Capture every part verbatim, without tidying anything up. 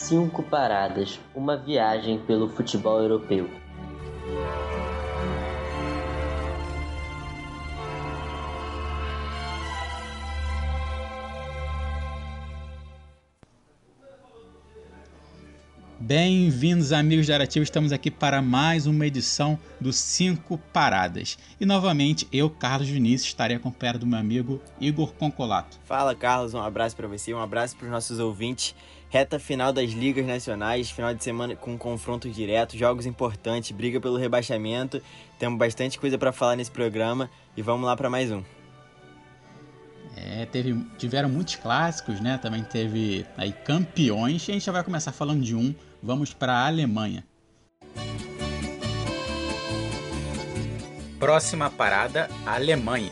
Cinco paradas, uma viagem pelo futebol europeu. Bem-vindos, amigos de Arativo, estamos aqui para mais uma edição do Cinco Paradas. E novamente, eu, Carlos Vinícius, estarei acompanhado do meu amigo Igor Concolato. Fala, Carlos, um abraço para você, um abraço para os nossos ouvintes. Reta final das ligas nacionais, final de semana com confrontos diretos, jogos importantes, briga pelo rebaixamento. Temos bastante coisa para falar nesse programa e vamos lá para mais um. É, teve, tiveram muitos clássicos, né? Também teve aí campeões. E a gente já vai começar falando de um. Vamos para a Alemanha. Próxima parada, Alemanha.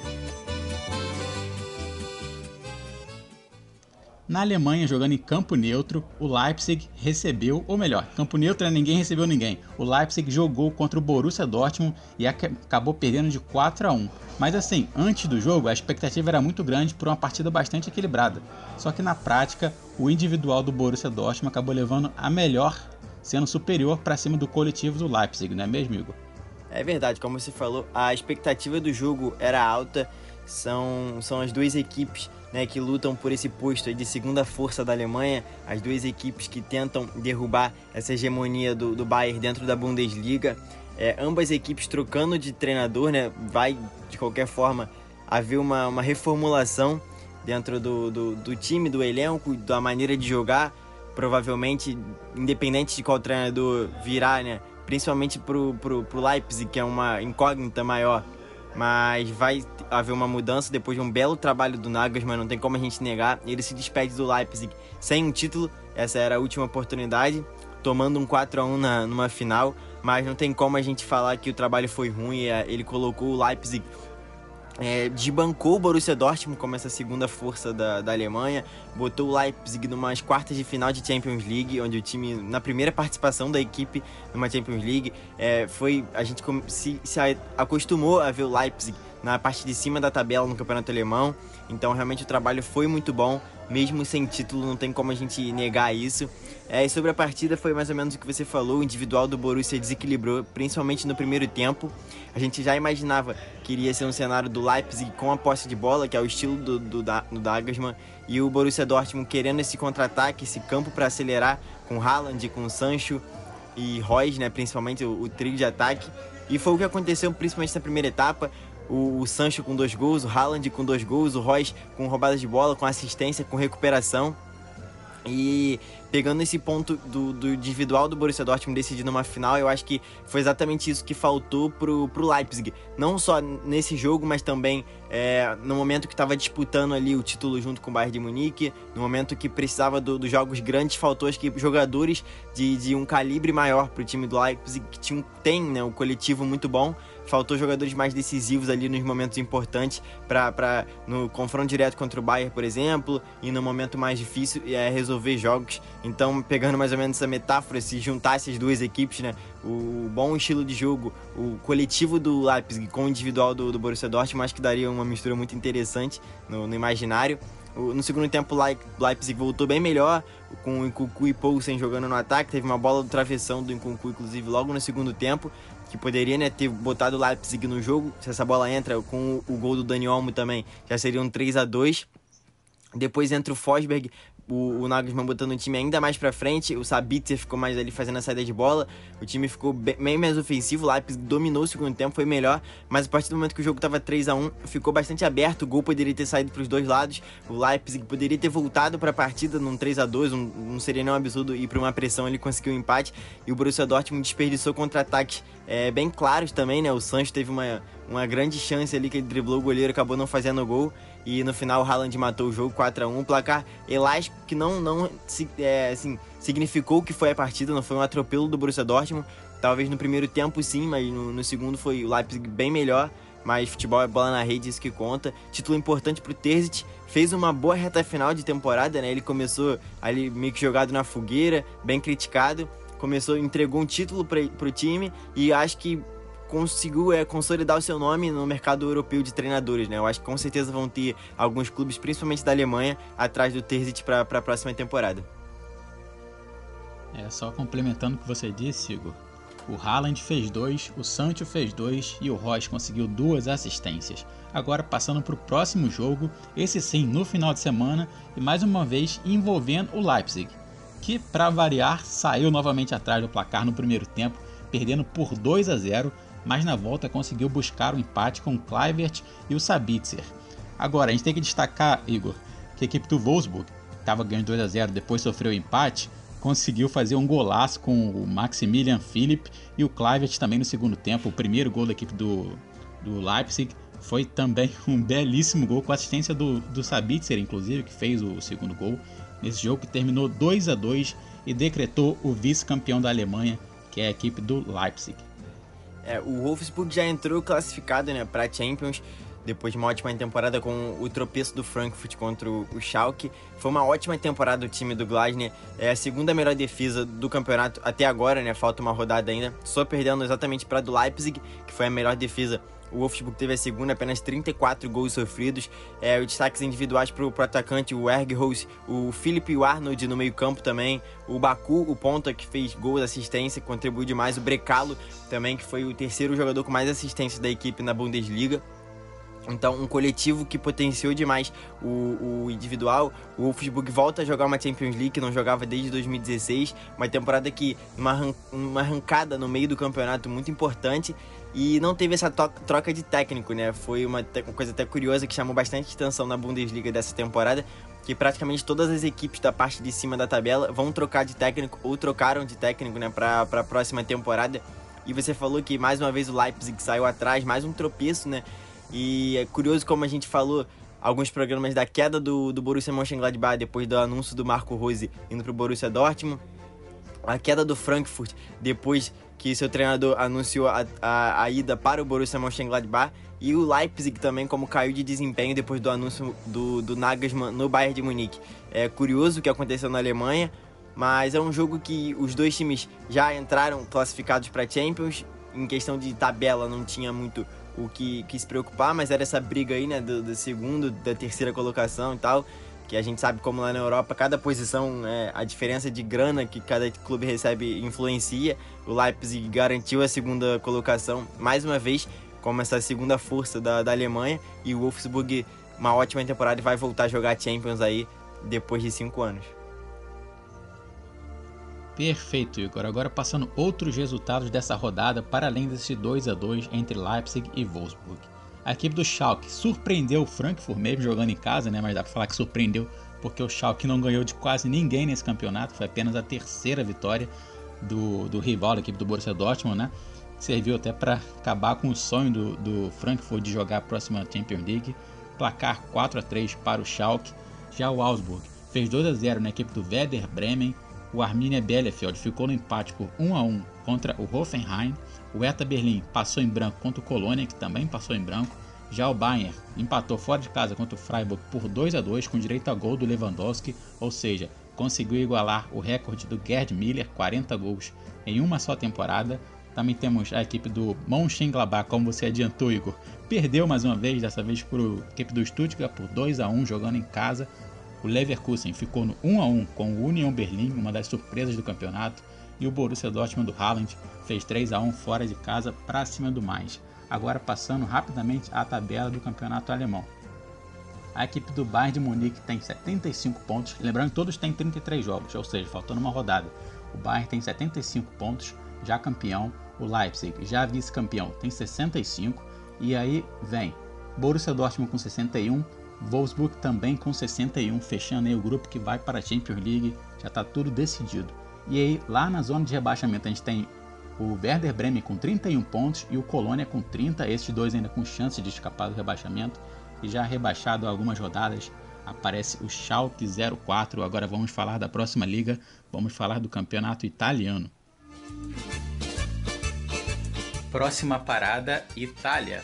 Na Alemanha, jogando em campo neutro, o Leipzig recebeu, ou melhor, campo neutro ninguém recebeu ninguém. O Leipzig jogou contra o Borussia Dortmund e acabou perdendo de quatro a um. Mas assim, antes do jogo, a expectativa era muito grande por uma partida bastante equilibrada. Só que na prática, o individual do Borussia Dortmund acabou levando a melhor, sendo superior para cima do coletivo do Leipzig, não é mesmo, Igor? É verdade, como você falou, a expectativa do jogo era alta. São, são as duas equipes, né, que lutam por esse posto aí de segunda força da Alemanha, as duas equipes que tentam derrubar essa hegemonia do, do Bayern dentro da Bundesliga. É, ambas equipes trocando de treinador, né, vai de qualquer forma haver uma, uma reformulação dentro do, do, do time, do elenco, da maneira de jogar, provavelmente independente de qual treinador virar, né, principalmente pro, pro, pro Leipzig, que é uma incógnita maior. Mas vai haver uma mudança depois de um belo trabalho do Nagelsmann, não tem como a gente negar. Ele se despede do Leipzig sem um título, essa era a última oportunidade, tomando um quatro a um na, numa final. Mas não tem como a gente falar que o trabalho foi ruim, ele colocou o Leipzig, é, desbancou o Borussia Dortmund como essa segunda força da, da Alemanha, botou o Leipzig numas quartas de final de Champions League, onde o time, na primeira participação da equipe numa Champions League, é, foi, a gente se, se acostumou a ver o Leipzig na parte de cima da tabela no campeonato alemão. Então realmente o trabalho foi muito bom, mesmo sem título, não tem como a gente negar isso. É, e sobre a partida foi mais ou menos o que você falou, o individual do Borussia desequilibrou, principalmente no primeiro tempo. A gente já imaginava que iria ser um cenário do Leipzig com a posse de bola, que é o estilo do, do, do Nagelsmann, e o Borussia Dortmund querendo esse contra-ataque, esse campo para acelerar, com Haaland, com Sancho e Reus, né, principalmente o, o trio de ataque. E foi o que aconteceu principalmente na primeira etapa. O, o Sancho com dois gols, o Haaland com dois gols, o Reus com roubadas de bola, com assistência, com recuperação. E pegando esse ponto do, do individual do Borussia Dortmund decidindo uma final, eu acho que foi exatamente isso que faltou pro, pro Leipzig. Não só nesse jogo, mas também é, no momento que estava disputando ali o título junto com o Bayern de Munique, no momento que precisava do, dos jogos grandes, faltou acho que jogadores de, de um calibre maior pro time do Leipzig, que tinha, tem, né, um coletivo muito bom. Faltou jogadores mais decisivos ali nos momentos importantes para no confronto direto contra o Bayern, por exemplo, e no momento mais difícil é resolver jogos. Então, pegando mais ou menos essa metáfora, se juntasse as duas equipes, né, o bom estilo de jogo, o coletivo do Leipzig com o individual do, do Borussia Dortmund, acho que daria uma mistura muito interessante no, no imaginário. No segundo tempo, o Leipzig voltou bem melhor, com o Nkunku e Poulsen jogando no ataque. Teve uma bola do travessão do Nkunku, inclusive, logo no segundo tempo, que poderia, né, ter botado o Leipzig no jogo. Se essa bola entra com o gol do Dani Olmo também, já seria um três a dois. Depois entra o Forsberg, o, o Nagelsmann botando o time ainda mais pra frente. O Sabitzer ficou mais ali fazendo a saída de bola. O time ficou bem, bem mais ofensivo. O Leipzig dominou o segundo tempo, foi melhor. Mas a partir do momento que o jogo tava três a um, ficou bastante aberto. O gol poderia ter saído pros dois lados. O Leipzig poderia ter voltado pra partida num três a dois. Um, não seria nem um absurdo ir pra uma pressão. Ele conseguiu um empate. E o Borussia Dortmund desperdiçou contra-ataques é, bem claros também, né? O Sancho teve uma, uma grande chance ali que ele driblou o goleiro, acabou não fazendo o gol. E no final o Haaland matou o jogo quatro a um, um placar elástico que não, não é, assim, significou que foi a partida, não foi um atropelo do Borussia Dortmund. Talvez no primeiro tempo sim, mas no, no segundo foi o Leipzig bem melhor. Mas futebol é bola na rede, isso que conta. Título importante pro Terzic, fez uma boa reta final de temporada, né? Ele começou ali meio que jogado na fogueira, bem criticado. Começou, entregou um título pra, pro time e acho que conseguiu é, consolidar o seu nome no mercado europeu de treinadores, né? Eu acho que com certeza vão ter alguns clubes, principalmente da Alemanha, atrás do Terzic para a próxima temporada. É, só complementando o que você disse, Igor. O Haaland fez dois, o Sancho fez dois e o Royce conseguiu duas assistências. Agora passando para o próximo jogo, esse sim no final de semana e mais uma vez envolvendo o Leipzig, que para variar saiu novamente atrás do placar no primeiro tempo, perdendo por dois a zero, mas na volta conseguiu buscar o empate com o Kluivert e o Sabitzer. Agora a gente tem que destacar, Igor, que a equipe do Wolfsburg estava ganhando dois a zero, depois sofreu o empate, conseguiu fazer um golaço com o Maximilian Philipp e o Kluivert também no segundo tempo. O primeiro gol da equipe do, do Leipzig foi também um belíssimo gol com assistência do, do Sabitzer, inclusive, que fez o segundo gol nesse jogo, que terminou dois a dois e decretou o vice-campeão da Alemanha, que é a equipe do Leipzig. É, o Wolfsburg já entrou classificado, né, para a Champions, depois de uma ótima temporada com o tropeço do Frankfurt contra o Schalke. Foi uma ótima temporada do time do Glasner, é a segunda melhor defesa do campeonato até agora, né? Falta uma rodada ainda, só perdendo exatamente para a do Leipzig, que foi a melhor defesa. O Wolfsburg teve a segunda, apenas trinta e quatro gols sofridos. É, os destaques individuais para o atacante, o Ergros, o Philipp e o Arnold no meio campo também, o Baku, o ponta, que fez gols, assistência, contribuiu demais, o Brekalo também, que foi o terceiro jogador com mais assistências da equipe na Bundesliga. Então, um coletivo que potenciou demais o, o individual. O Wolfsburg volta a jogar uma Champions League que não jogava desde dois mil e dezesseis. Uma temporada que, uma, uma arrancada no meio do campeonato muito importante. E não teve essa troca de técnico, né? Foi uma, uma coisa até curiosa que chamou bastante atenção na Bundesliga dessa temporada, que praticamente todas as equipes da parte de cima da tabela vão trocar de técnico ou trocaram de técnico, né, para a próxima temporada. E você falou que mais uma vez o Leipzig saiu atrás, mais um tropeço, né? E é curioso como a gente falou alguns programas da queda do, do Borussia Mönchengladbach depois do anúncio do Marco Rose indo para o Borussia Dortmund, a queda do Frankfurt depois que seu treinador anunciou a, a, a ida para o Borussia Mönchengladbach, e o Leipzig também como caiu de desempenho depois do anúncio do, do Nagelsmann no Bayern de Munique. É curioso o que aconteceu na Alemanha, mas é um jogo que os dois times já entraram classificados para a Champions. Em questão de tabela não tinha muito o que, que se preocupar, mas era essa briga aí, né, do, do segundo, da terceira colocação e tal, que a gente sabe como lá na Europa, cada posição, é, a diferença de grana que cada clube recebe influencia. O Leipzig garantiu a segunda colocação, mais uma vez, como essa segunda força da, da Alemanha, e o Wolfsburg, uma ótima temporada, e vai voltar a jogar Champions aí, depois de cinco anos. Perfeito, Igor. Agora passando outros resultados dessa rodada, para além desse dois a dois entre Leipzig e Wolfsburg. A equipe do Schalke surpreendeu o Frankfurt, mesmo jogando em casa, né? Mas dá pra falar que surpreendeu, porque o Schalke não ganhou de quase ninguém nesse campeonato. Foi apenas a terceira vitória do, do rival, da equipe do Borussia Dortmund, né? Serviu até para acabar com o sonho do, do Frankfurt de jogar a próxima Champions League. Placar quatro a três para o Schalke. Já o Augsburg fez dois a zero na equipe do Werder Bremen. O Arminia Bielefeld ficou no empate por um a um contra o Hoffenheim. O Hertha Berlim passou em branco contra o Colônia, que também passou em branco. Já o Bayern empatou fora de casa contra o Freiburg por dois a dois, com direito a gol do Lewandowski, ou seja, conseguiu igualar o recorde do Gerd Müller, quarenta gols em uma só temporada. Também temos a equipe do Mönchengladbach, como você adiantou, Igor. Perdeu mais uma vez, dessa vez para a equipe do Stuttgart por dois a um, jogando em casa. O Leverkusen ficou no um a um com o Union Berlin, uma das surpresas do campeonato, e o Borussia Dortmund do Haaland fez três a um fora de casa para cima do Mainz. Agora passando rapidamente a tabela do campeonato alemão. A equipe do Bayern de Munique tem setenta e cinco pontos, lembrando que todos têm trinta e três jogos, ou seja, faltando uma rodada. O Bayern tem setenta e cinco pontos, já campeão. O Leipzig, já vice-campeão, tem sessenta e cinco, e aí vem Borussia Dortmund com sessenta e um, Wolfsburg também com sessenta e um, fechando aí o grupo que vai para a Champions League, já está tudo decidido. E aí, lá na zona de rebaixamento, a gente tem o Werder Bremen com trinta e um pontos e o Colônia com trinta, esses dois ainda com chance de escapar do rebaixamento. E já rebaixado há algumas rodadas, aparece o Schalke zero quatro. Agora vamos falar da próxima liga, vamos falar do campeonato italiano. Próxima parada, Itália.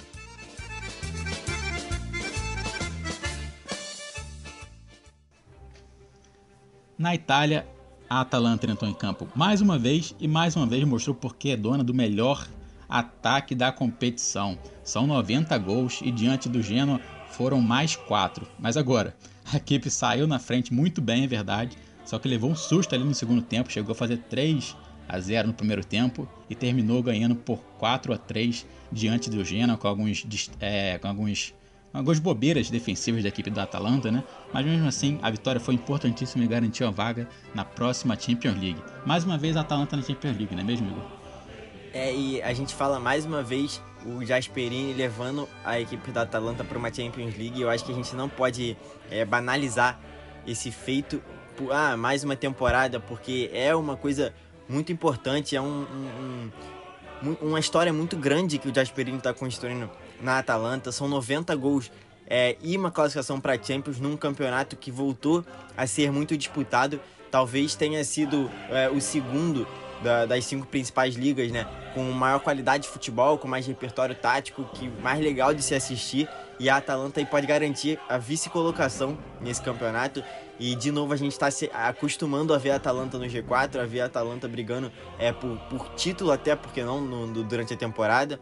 Na Itália, a Atalanta entrou em campo mais uma vez e mais uma vez mostrou porque é dona do melhor ataque da competição. São noventa gols e diante do Genoa foram mais quatro. Mas agora, a equipe saiu na frente muito bem, é verdade, Só que levou um susto ali no segundo tempo, chegou a fazer três a zero no primeiro tempo e terminou ganhando por quatro a três diante do Genoa, com alguns, é, com alguns, algumas bobeiras defensivas da equipe da Atalanta, né? Mas mesmo assim, a vitória foi importantíssima e garantiu a vaga na próxima Champions League. Mais uma vez a Atalanta na Champions League, não é mesmo, Igor? É, e a gente fala mais uma vez o Gasperini levando a equipe da Atalanta para uma Champions League. Eu acho que a gente não pode é, banalizar esse feito por ah, mais uma temporada, porque é uma coisa muito importante, é um, um, um, uma história muito grande que o Gasperini está construindo na Atalanta. São noventa gols é, e uma classificação para a Champions num campeonato que voltou a ser muito disputado. Talvez tenha sido é, o segundo da, das cinco principais ligas, né, com maior qualidade de futebol, com mais repertório tático, que mais legal de se assistir. E a Atalanta aí pode garantir a vice-colocação nesse campeonato. E de novo a gente está se acostumando a ver a Atalanta no G quatro, a ver a Atalanta brigando é, por, por título, até porque não no, no, durante a temporada.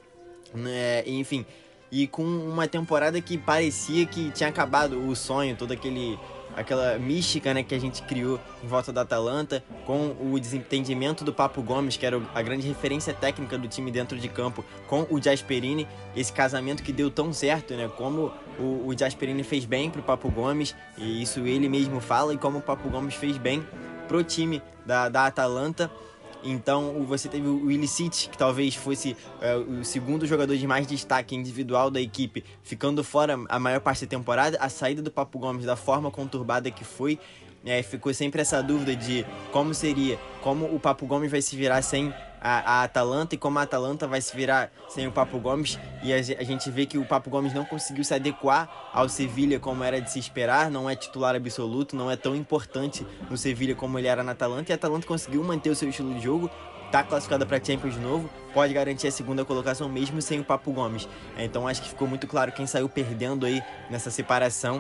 É, enfim, e com uma temporada que parecia que tinha acabado o sonho, todo aquele aquela mística, né, que a gente criou em volta da Atalanta, com o desentendimento do Papu Gomes, que era a grande referência técnica do time dentro de campo, com o Gasperini, esse casamento que deu tão certo, né, como o, o Gasperini fez bem pro Papu Gomes, e isso ele mesmo fala, e como o Papu Gomes fez bem pro time da, da Atalanta. Então você teve o Ilicic, que talvez fosse é, o segundo jogador de mais destaque individual da equipe, ficando fora a maior parte da temporada. A saída do Papu Gomes, da forma conturbada que foi, é, ficou sempre essa dúvida de como seria, como o Papu Gomes vai se virar sem a, a Atalanta e como a Atalanta vai se virar sem o Papu Gomes. E a, a gente vê que o Papu Gomes não conseguiu se adequar ao Sevilla como era de se esperar, não é titular absoluto, não é tão importante no Sevilla como ele era na Atalanta, e a Atalanta conseguiu manter o seu estilo de jogo, está classificada para a Champions de novo, pode garantir a segunda colocação mesmo sem o Papu Gomes. Então acho que ficou muito claro quem saiu perdendo aí nessa separação.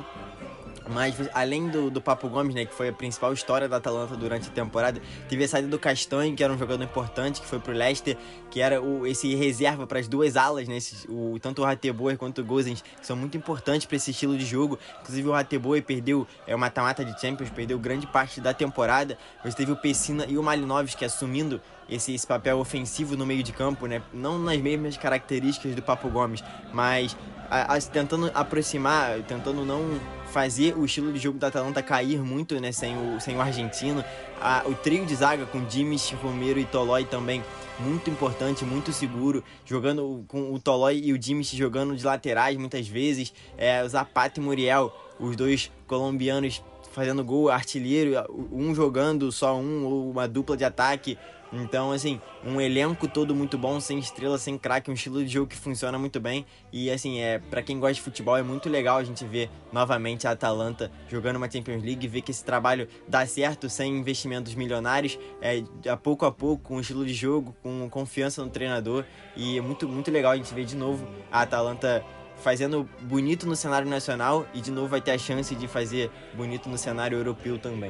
Mas além do, do Papu Gomes, né, que foi a principal história da Atalanta durante a temporada, teve a saída do Castanho, que era um jogador importante, que foi pro Leicester, que era o, esse reserva para as duas alas, né, esse, o, tanto o Hateboer quanto o Gosens, que são muito importantes para esse estilo de jogo. Inclusive o Hateboer perdeu é, o mata-mata de Champions, perdeu grande parte da temporada. Você teve o Pessina e o Malinovski assumindo esse, esse papel ofensivo no meio de campo, né, não nas mesmas características do Papu Gomes, mas a, a, tentando aproximar, tentando não fazer o estilo de jogo da Atalanta cair muito, né, sem o, sem o argentino. A, o trio de zaga com Dimis, Romero e Tolói também muito importante, muito seguro, jogando com o Tolói e o Dimis jogando de laterais muitas vezes, é, o Zapata e Muriel, os dois colombianos fazendo gol, artilheiro, um jogando só um, ou uma dupla de ataque. Então, assim, um elenco todo muito bom, sem estrela, sem craque, um estilo de jogo que funciona muito bem. E, assim, é, pra quem gosta de futebol, é muito legal a gente ver novamente a Atalanta jogando uma Champions League, ver que esse trabalho dá certo sem investimentos milionários, é, a pouco a pouco, com estilo de jogo, com confiança no treinador. E é muito, muito legal a gente ver de novo a Atalanta fazendo bonito no cenário nacional e de novo vai ter a chance de fazer bonito no cenário europeu também.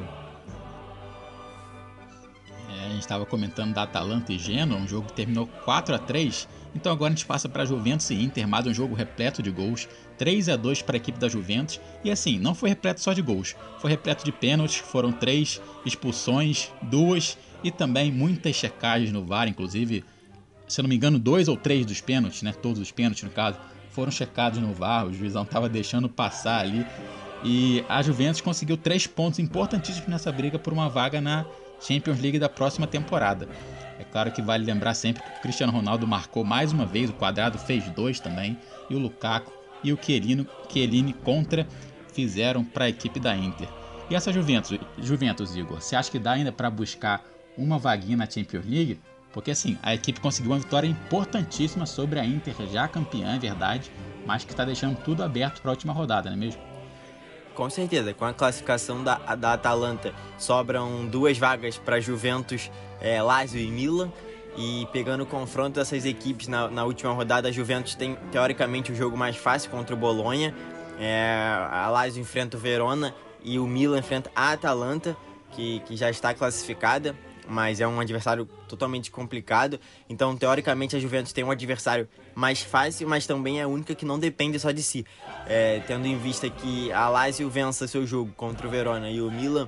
A gente estava comentando da Atalanta e Genoa, um jogo que terminou quatro a três, então agora a gente passa para Juventus e Inter, mais um jogo repleto de gols, três a dois para a equipe da Juventus, e assim, não foi repleto só de gols, foi repleto de pênaltis, foram três expulsões, duas, e também muitas checagens no V A R, inclusive, se eu não me engano, dois ou três dos pênaltis, né, todos os pênaltis no caso, foram checados no V A R, o juizão estava deixando passar ali, e a Juventus conseguiu três pontos importantíssimos nessa briga por uma vaga na Champions League da próxima temporada. É claro que vale lembrar sempre que o Cristiano Ronaldo marcou mais uma vez, o Quadrado fez dois também, e o Lukaku e o Chiellini, Chiellini contra fizeram para a equipe da Inter. E essa Juventus, Juventus, Igor, você acha que dá ainda para buscar uma vaguinha na Champions League? Porque assim, a equipe conseguiu uma vitória importantíssima sobre a Inter, já campeã, é verdade, mas que está deixando tudo aberto para a última rodada, não é mesmo? Com certeza, com a classificação da, da Atalanta, sobram duas vagas para Juventus, é, Lazio e Milan. E pegando o confronto dessas equipes na, na última rodada, a Juventus tem teoricamente o jogo mais fácil contra o Bolonha. É, a Lazio enfrenta o Verona e o Milan enfrenta a Atalanta, que, que já está classificada, mas é um adversário totalmente complicado. Então, teoricamente, a Juventus tem um adversário mais fácil, mas também é a única que não depende só de si. É, tendo em vista que a Lazio vença seu jogo contra o Verona e o Milan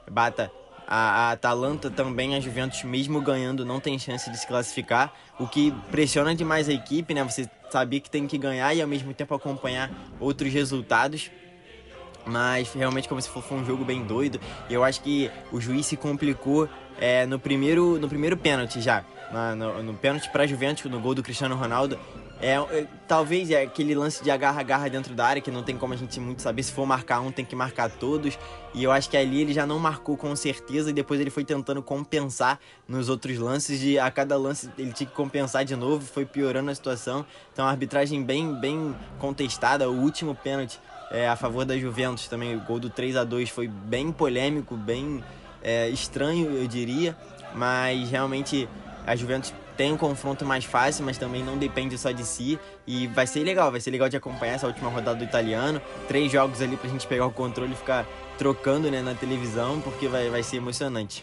bata a, a Atalanta, também a Juventus, mesmo ganhando, não tem chance de se classificar, o que pressiona demais a equipe, né? Você sabia que tem que ganhar e ao mesmo tempo acompanhar outros resultados. Mas realmente, como se for, foi um jogo bem doido. E eu acho que o juiz se complicou é, no, primeiro, no primeiro pênalti já. Na, no, no pênalti para a Juventus, no gol do Cristiano Ronaldo. É, é, talvez é aquele lance de agarra-agarra dentro da área, que não tem como a gente muito saber. Se for marcar um, tem que marcar todos. E eu acho que ali ele já não marcou com certeza. E depois ele foi tentando compensar nos outros lances. E a cada lance ele tinha que compensar de novo. Foi piorando a situação. Então a arbitragem bem, bem contestada. O último pênalti É, a favor da Juventus também, o gol do três a dois foi bem polêmico, bem é, estranho, eu diria, mas realmente a Juventus tem um confronto mais fácil, mas também não depende só de si, e vai ser legal, vai ser legal de acompanhar essa última rodada do italiano, três jogos ali pra gente pegar o controle e ficar trocando, né, na televisão, porque vai, vai ser emocionante.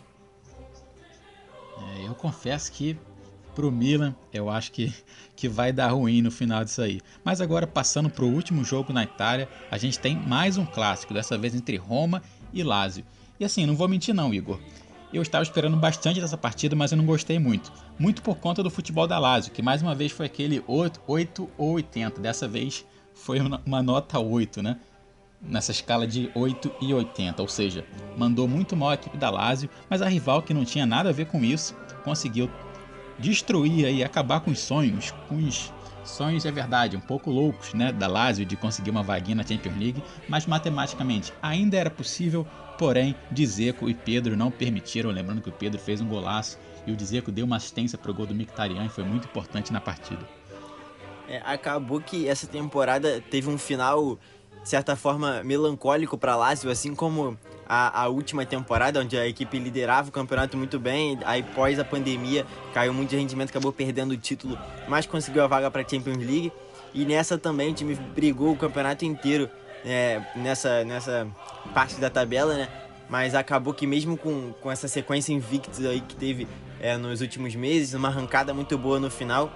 É, eu confesso que pro Milan, eu acho que, que vai dar ruim no final disso aí. Mas agora, passando pro último jogo na Itália, a gente tem mais um clássico, dessa vez entre Roma e Lazio. E assim, não vou mentir não, Igor. Eu estava esperando bastante dessa partida, mas eu não gostei muito. Muito por conta do futebol da Lazio, que mais uma vez foi aquele oito ou oitenta. Dessa vez foi uma nota oito, né? Nessa escala de oito e oitenta, ou seja, mandou muito mal a equipe da Lazio, mas a rival, que não tinha nada a ver com isso, conseguiu destruir e acabar com os sonhos, com os sonhos, é verdade, um pouco loucos, né, da Lazio de conseguir uma vaguinha na Champions League, mas matematicamente ainda era possível, porém Dzeko e Pedro não permitiram, lembrando que o Pedro fez um golaço e o Dzeko deu uma assistência para o gol do Mkhitaryan e foi muito importante na partida. É, acabou que essa temporada teve um final, de certa forma, melancólico para Lazio, assim como a, a última temporada, onde a equipe liderava o campeonato muito bem, aí pós a pandemia caiu muito de rendimento, acabou perdendo o título, mas conseguiu a vaga para a Champions League, e nessa também o time brigou o campeonato inteiro é, nessa, nessa parte da tabela, né? Mas acabou que mesmo com, com essa sequência invicta aí que teve é, nos últimos meses, uma arrancada muito boa no final,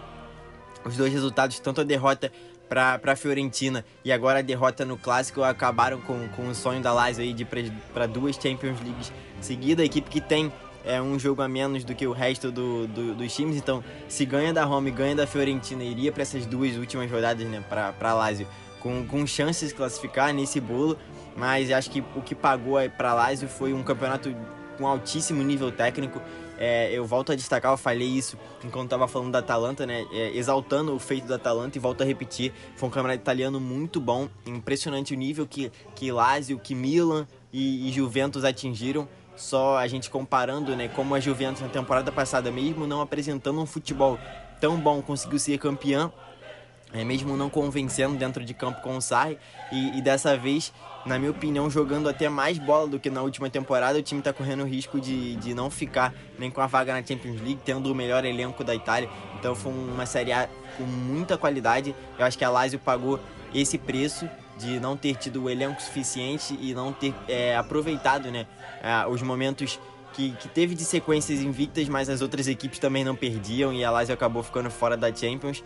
os dois resultados, tanto a derrota para a Fiorentina e agora a derrota no Clássico, acabaram com, com o sonho da Lazio aí de ir para duas Champions Leagues seguidas. A equipe que tem é, um jogo a menos do que o resto do, do, dos times, então se ganha da Roma e ganha da Fiorentina, iria para essas duas últimas rodadas, né, para a Lazio, com, com chances de se classificar nesse bolo, mas acho que o que pagou para a Lazio foi um campeonato com altíssimo nível técnico. É, eu volto a destacar, eu falei isso enquanto estava falando da Atalanta, né? É, exaltando o feito da Atalanta, e volto a repetir, foi um campeonato italiano muito bom, impressionante o nível que, que Lazio, que Milan e, e Juventus atingiram. Só a gente comparando, né, como a Juventus na temporada passada, mesmo não apresentando um futebol tão bom, conseguiu ser campeã, é, mesmo não convencendo dentro de campo com o Sarri, e, e dessa vez, na minha opinião, jogando até mais bola do que na última temporada, o time está correndo o risco de, de não ficar nem com a vaga na Champions League, tendo o melhor elenco da Itália. Então foi uma Série A com muita qualidade. Eu acho que a Lazio pagou esse preço de não ter tido o elenco suficiente e não ter é, aproveitado, né, os momentos que, que teve de sequências invictas, mas as outras equipes também não perdiam e a Lazio acabou ficando fora da Champions.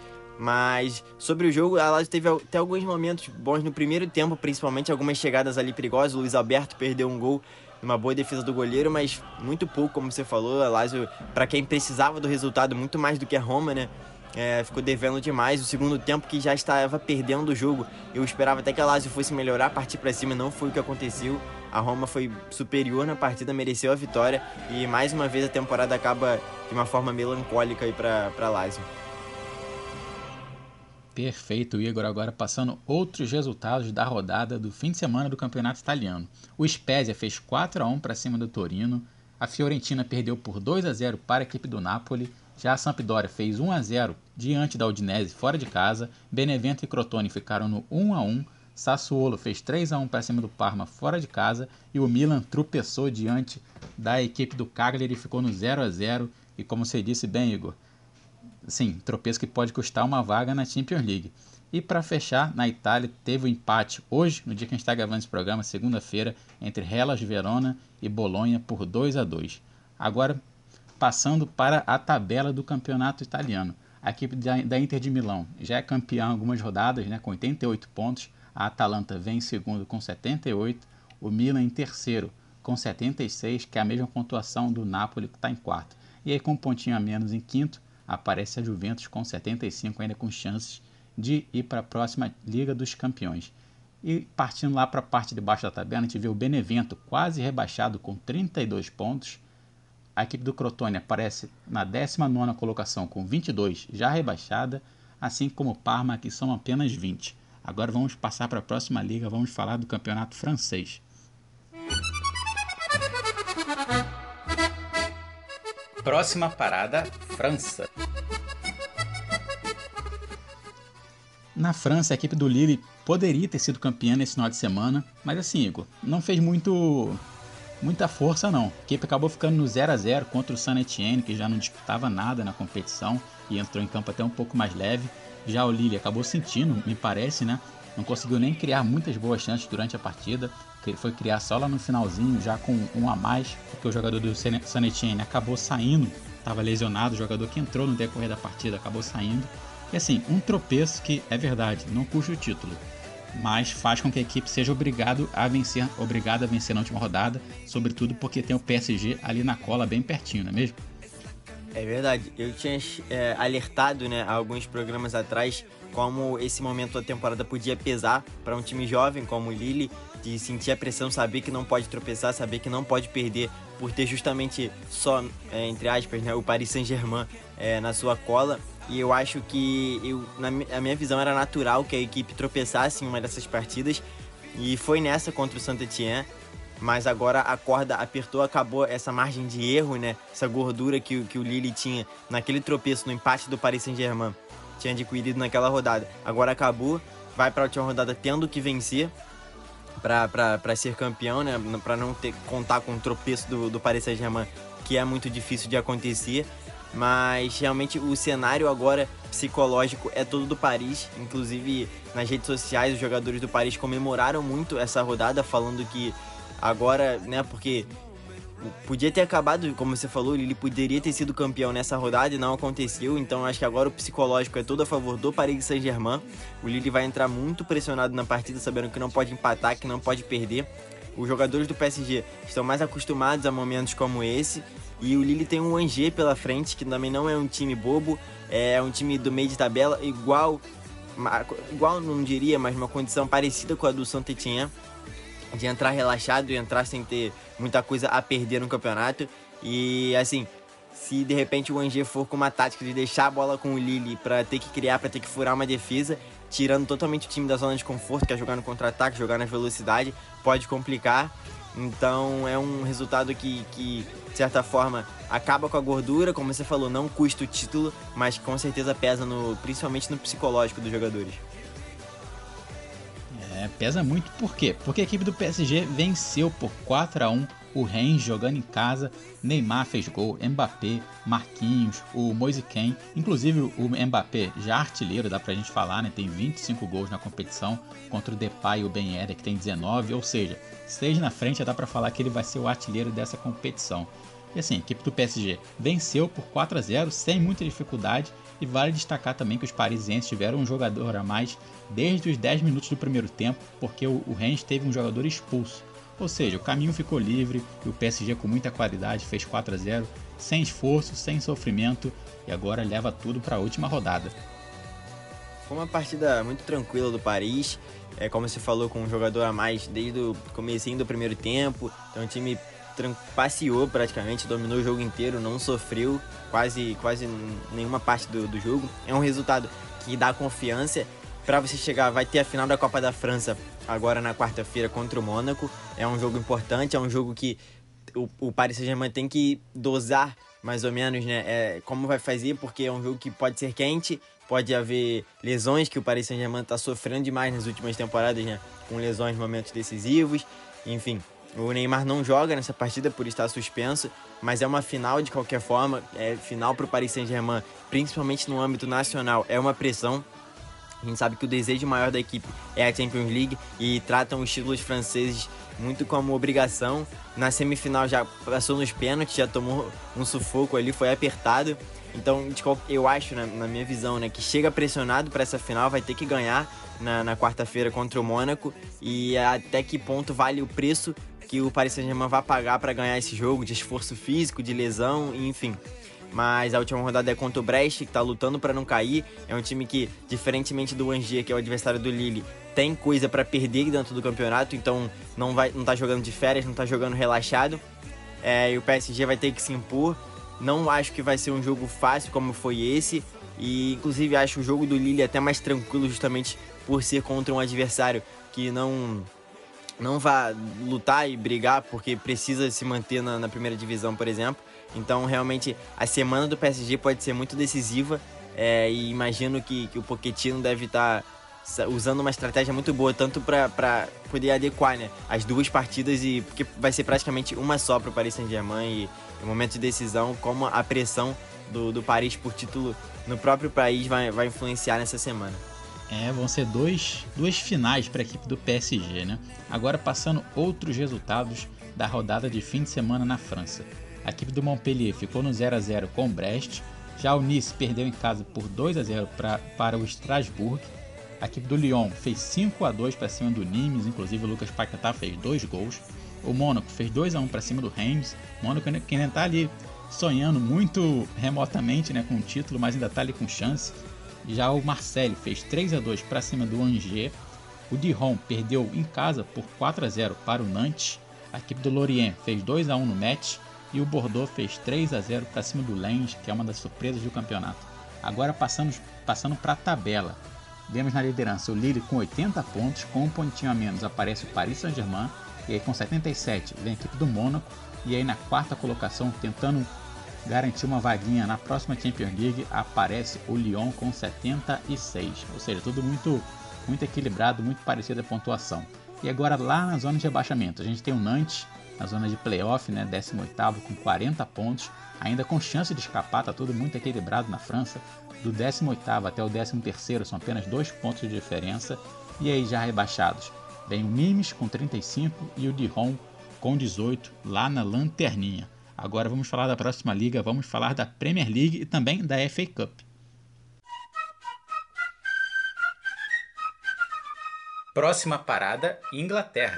Mas sobre o jogo, a Lazio teve até alguns momentos bons no primeiro tempo, principalmente algumas chegadas ali perigosas. O Luiz Alberto perdeu um gol, uma boa defesa do goleiro, mas muito pouco, como você falou. A Lazio, para quem precisava do resultado, muito mais do que a Roma, né? É, ficou devendo demais. O segundo tempo, que já estava perdendo o jogo, eu esperava até que a Lazio fosse melhorar, partir para cima, não foi o que aconteceu. A Roma foi superior na partida, mereceu a vitória, e mais uma vez a temporada acaba de uma forma melancólica aí para a Lazio. Perfeito, Igor. Agora passando outros resultados da rodada do fim de semana do campeonato italiano. O Spezia fez quatro a um para cima do Torino. A Fiorentina perdeu por dois a zero para a equipe do Napoli. Já a Sampdoria fez um a zero diante da Udinese fora de casa. Benevento e Crotone ficaram no um a um. Sassuolo fez três a um para cima do Parma fora de casa. E o Milan tropeçou diante da equipe do Cagliari e ficou no zero a zero. E como você disse bem, Igor, sim, tropeço que pode custar uma vaga na Champions League. E para fechar, na Itália, teve o um empate hoje, no dia que a gente está gravando esse programa, segunda-feira, entre Hellas Verona e Bolonha por dois a dois. Agora, passando para a tabela do campeonato italiano. A equipe da Inter de Milão já é campeã em algumas rodadas, né, com oitenta e oito pontos. A Atalanta vem em segundo com setenta e oito. O Milan em terceiro com setenta e seis, que é a mesma pontuação do Napoli, que está em quarto. E aí, com um pontinho a menos em quinto, aparece a Juventus com setenta e cinco, ainda com chances de ir para a próxima Liga dos Campeões. E partindo lá para a parte de baixo da tabela, a gente vê o Benevento quase rebaixado com trinta e dois pontos. A equipe do Crotone aparece na décima nona colocação com vinte e dois, já rebaixada, assim como o Parma, que são apenas vinte. Agora vamos passar para a próxima liga, vamos falar do campeonato francês. Próxima parada, França. Na França, a equipe do Lille poderia ter sido campeã nesse final de semana, mas assim, Igor, não fez muito, muita força não. A equipe acabou ficando no zero a zero contra o Saint-Étienne, que já não disputava nada na competição e entrou em campo até um pouco mais leve. Já o Lille acabou sentindo, me parece, né? Não conseguiu nem criar muitas boas chances durante a partida. Foi criar só lá no finalzinho, já com um a mais, porque o jogador do Saint-Étienne acabou saindo, estava lesionado, o jogador que entrou no decorrer da partida acabou saindo. E assim, um tropeço que é verdade, não custa o título, mas faz com que a equipe seja obrigado a vencer, obrigada a vencer na última rodada, sobretudo porque tem o P S G ali na cola bem pertinho, não é mesmo? É verdade, eu tinha é, alertado, né, há alguns programas atrás como esse momento da temporada podia pesar para um time jovem como o Lille, de sentir a pressão, saber que não pode tropeçar, saber que não pode perder por ter justamente só, é, entre aspas, né, o Paris Saint-Germain é, na sua cola. E eu acho que, eu, na a minha visão, era natural que a equipe tropeçasse em uma dessas partidas. E foi nessa contra o Saint-Étienne. Mas agora a corda apertou, acabou essa margem de erro, né? Essa gordura que, que o Lille tinha naquele tropeço, no empate do Paris Saint-Germain, tinha adquirido naquela rodada. Agora acabou, vai para a última rodada tendo que vencer para ser campeão, né? Para não ter contar com o tropeço do, do Paris Saint-Germain, que é muito difícil de acontecer. Mas realmente o cenário agora psicológico é todo do Paris. Inclusive nas redes sociais os jogadores do Paris comemoraram muito essa rodada, falando que agora, né, porque podia ter acabado, como você falou, ele poderia ter sido campeão nessa rodada e não aconteceu. Então acho que agora o psicológico é todo a favor do Paris Saint-Germain. O Lille vai entrar muito pressionado na partida, sabendo que não pode empatar, que não pode perder. Os jogadores do P S G estão mais acostumados a momentos como esse. E o Lille tem um Angers pela frente, que também não é um time bobo, é um time do meio de tabela, igual, igual não diria, mas uma condição parecida com a do Saint-Étienne, de entrar relaxado e entrar sem ter muita coisa a perder no campeonato. E assim, se de repente o Angers for com uma tática de deixar a bola com o Lille para ter que criar, para ter que furar uma defesa, tirando totalmente o time da zona de conforto, que é jogar no contra-ataque, jogar na velocidade, pode complicar. Então é um resultado que, que, de certa forma, acaba com a gordura, como você falou, não custa o título, mas com certeza pesa, no, principalmente no psicológico dos jogadores. É, pesa muito, por quê? Porque a equipe do P S G venceu por quatro a um o Rennes jogando em casa. Neymar fez gol, Mbappé, Marquinhos, o Moise Kean, inclusive o Mbappé já artilheiro, dá pra gente falar, né? Tem vinte e cinco gols na competição, contra o Depay e o Ben Yedder, que tem dezenove, ou seja, seis na frente, já dá pra falar que ele vai ser o artilheiro dessa competição. E assim, a equipe do P S G venceu por quatro a zero, sem muita dificuldade, e vale destacar também que os parisienses tiveram um jogador a mais desde os dez minutos do primeiro tempo, porque o, o Rennes teve um jogador expulso. Ou seja, o caminho ficou livre e o P S G com muita qualidade fez quatro a zero, sem esforço, sem sofrimento, e agora leva tudo para a última rodada. Foi uma partida muito tranquila do Paris, é, como você falou, com um jogador a mais desde o comecinho do primeiro tempo. Então o time passeou praticamente, dominou o jogo inteiro, não sofreu quase, quase nenhuma parte do, do jogo. É um resultado que dá confiança para você chegar. Vai ter a final da Copa da França agora na quarta-feira contra o Mônaco. É um jogo importante, é um jogo que o, o Paris Saint-Germain tem que dosar mais ou menos, né? É, como vai fazer, porque é um jogo que pode ser quente, pode haver lesões, que o Paris Saint-Germain está sofrendo demais nas últimas temporadas, né? Com lesões em momentos decisivos, enfim. O Neymar não joga nessa partida por estar suspenso, mas é uma final de qualquer forma, é final para o Paris Saint-Germain, principalmente no âmbito nacional, é uma pressão. A gente sabe que o desejo maior da equipe é a Champions League e tratam os títulos franceses muito como obrigação. Na semifinal já passou nos pênaltis, já tomou um sufoco ali, foi apertado. Então eu acho, na minha visão, né, que chega pressionado para essa final, vai ter que ganhar, na, na quarta-feira contra o Mônaco, e até que ponto vale o preço que o Paris Saint-Germain vai pagar para ganhar esse jogo, de esforço físico, de lesão, enfim. Mas a última rodada é contra o Brest, que está lutando para não cair. É um time que, diferentemente do Angers, que é o adversário do Lille, tem coisa para perder dentro do campeonato, então não vai, não tá jogando de férias, não tá jogando relaxado. É, e o P S G vai ter que se impor. Não acho que vai ser um jogo fácil como foi esse. E inclusive acho o jogo do Lille até mais tranquilo, justamente por ser contra um adversário que não, não vai lutar e brigar, porque precisa se manter na, na primeira divisão, por exemplo. Então, realmente, a semana do P S G pode ser muito decisiva, é, e imagino que, que o Pochettino deve estar tá usando uma estratégia muito boa, tanto para poder adequar, né, as duas partidas, e porque vai ser praticamente uma só para o Paris Saint-Germain, e no momento de decisão, como a pressão do, do Paris por título no próprio país vai, vai influenciar nessa semana. É, vão ser dois, duas finais para a equipe do P S G, né? Agora passando outros resultados da rodada de fim de semana na França. A equipe do Montpellier ficou no zero a zero com o Brest. Já o Nice perdeu em casa por dois a zero pra, para o Strasbourg. A equipe do Lyon fez cinco a dois para cima do Nîmes, inclusive o Lucas Paquetá fez dois gols. O Mônaco fez dois a um para cima do Reims. O Mônaco que ainda está ali sonhando muito remotamente, né, com o título, mas ainda está ali com chance. Já o Marseille fez três a dois para cima do Angers. O Dijon perdeu em casa por quatro a zero para o Nantes. A equipe do Lorient fez dois a um no Metz. E o Bordeaux fez três a zero para cima do Lens, que é uma das surpresas do campeonato. Agora passamos, passando para a tabela. Vemos na liderança o Lille com oitenta pontos, com um pontinho a menos aparece o Paris Saint-Germain, e aí com setenta e sete vem a equipe do Mônaco, e aí na quarta colocação, tentando garantir uma vaguinha na próxima Champions League, aparece o Lyon com setenta e seis, ou seja, tudo muito, muito equilibrado, muito parecido a pontuação. E agora lá na zona de rebaixamento, a gente tem o Nantes, na zona de playoff, né, décimo oitavo com quarenta pontos, ainda com chance de escapar, tá tudo muito equilibrado na França. Do décimo oitavo até o décimo terceiro são apenas dois pontos de diferença. E aí já rebaixados, vem o Nîmes com trinta e cinco e o Dijon com dezoito lá na lanterninha. Agora vamos falar da próxima liga, vamos falar da Premier League e também da F A Cup. Próxima parada, Inglaterra.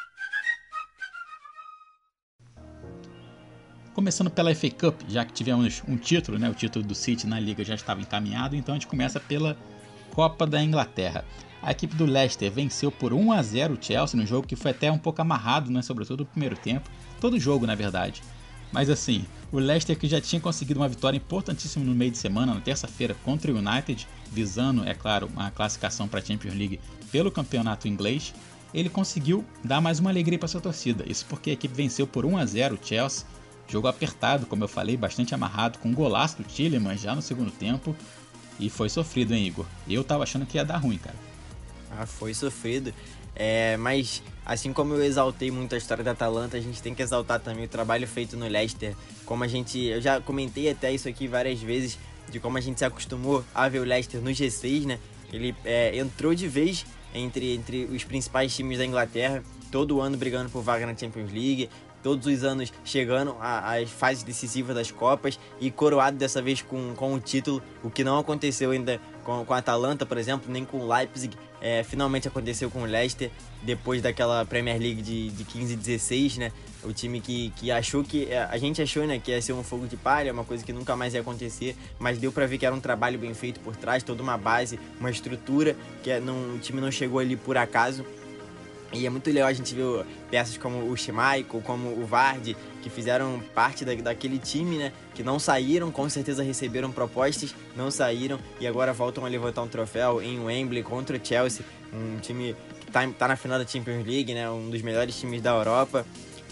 Começando pela F A Cup, já que tivemos um título, né, o título do City na liga já estava encaminhado, então a gente começa pela Copa da Inglaterra. A equipe do Leicester venceu por um a zero o Chelsea no jogo que foi até um pouco amarrado, né, sobretudo no primeiro tempo, todo jogo na verdade. Mas assim, o Leicester, que já tinha conseguido uma vitória importantíssima no meio de semana, na terça-feira contra o United, visando, é claro, uma classificação para a Champions League pelo campeonato inglês, ele conseguiu dar mais uma alegria para sua torcida. Isso porque a equipe venceu por um a zero o Chelsea. Jogo apertado, como eu falei, bastante amarrado, com um golaço do Tielemans já no segundo tempo. E foi sofrido, hein, Igor? Eu tava achando que ia dar ruim, cara. Ah, foi sofrido. É, mas, assim como eu exaltei muito a história da Atalanta, a gente tem que exaltar também o trabalho feito no Leicester. Como a gente... Eu já comentei até isso aqui várias vezes, de como a gente se acostumou a ver o Leicester no G seis, né? Ele é, entrou de vez entre, entre os principais times da Inglaterra, todo ano brigando por vaga na Champions League, todos os anos chegando às fases decisivas das Copas e coroado dessa vez com, com o título, o que não aconteceu ainda com, com a Atalanta, por exemplo, nem com o Leipzig. É, finalmente aconteceu com o Leicester, depois daquela Premier League de, de quinze e dezesseis, né? O time que, que achou que... A gente achou, né, que ia ser um fogo de palha, uma coisa que nunca mais ia acontecer, mas deu pra ver que era um trabalho bem feito por trás, toda uma base, uma estrutura, que é, não, o time não chegou ali por acaso. E é muito legal a gente ver peças como o Schmeichel, como o Vardy, que fizeram parte da, daquele time, né? Que não saíram, com certeza receberam propostas, não saíram e agora voltam a levantar um troféu em Wembley contra o Chelsea, um time que tá, tá na final da Champions League, né? Um dos melhores times da Europa.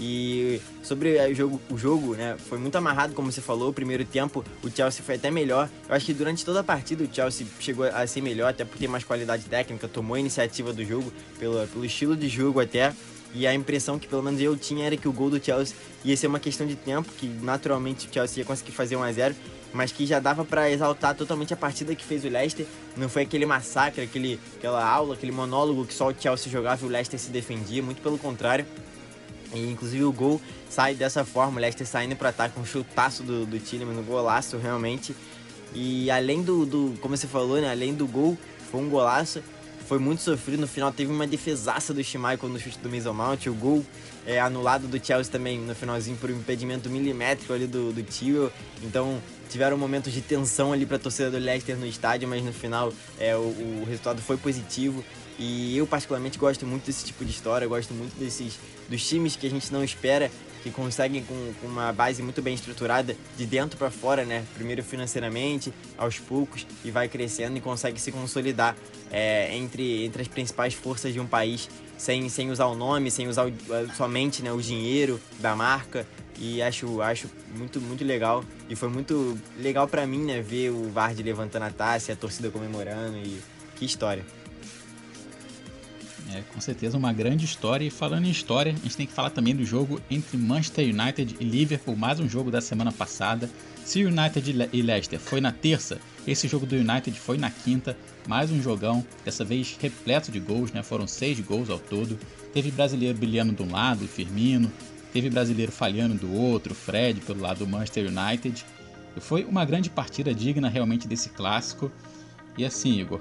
E sobre o jogo, o jogo, né, foi muito amarrado, como você falou. O primeiro tempo o Chelsea foi até melhor. Eu acho que durante toda a partida o Chelsea chegou a ser melhor, até por ter mais qualidade técnica, tomou a iniciativa do jogo, pelo, pelo estilo de jogo até. E a impressão que pelo menos eu tinha era que o gol do Chelsea ia ser uma questão de tempo, que naturalmente o Chelsea ia conseguir fazer um a zero, mas que já dava para exaltar totalmente a partida que fez o Leicester. Não foi aquele massacre, aquele, aquela aula, aquele monólogo que só o Chelsea jogava e o Leicester se defendia, muito pelo contrário. E inclusive o gol sai dessa forma, o Leicester saindo para ataque, um chutaço do, do Tielemans, um golaço realmente. E além do, do, como você falou, né, além do gol, foi um golaço, foi foi muito sofrido. No final teve uma defesaça do Schmeichel no chute do Mason Mount, o gol é, anulado do Chelsea também no finalzinho por um impedimento milimétrico ali do, do Chilwell. Então tiveram momentos de tensão ali para a torcida do Leicester no estádio, mas no final é, o, o resultado foi positivo. E eu particularmente gosto muito desse tipo de história, gosto muito desses dos times que a gente não espera, que conseguem com, com uma base muito bem estruturada de dentro para fora, né? Primeiro financeiramente, aos poucos, e vai crescendo e consegue se consolidar é, entre, entre as principais forças de um país, sem, sem usar o nome, sem usar o, somente, né, o dinheiro da marca. E acho, acho muito, muito legal. E foi muito legal para mim, né, ver o Vardy levantando a taça, a torcida comemorando, e que história. É, com certeza uma grande história. E falando em história, a gente tem que falar também do jogo entre Manchester United e Liverpool, mais um jogo da semana passada. Se o United e Leicester foi na terça, esse jogo do United foi na quinta, mais um jogão, dessa vez repleto de gols, né? Foram seis gols ao todo. Teve brasileiro brilhando de um lado, Firmino, teve brasileiro falhando do outro, Fred pelo lado do Manchester United. E foi uma grande partida digna realmente desse clássico. E assim, Igor,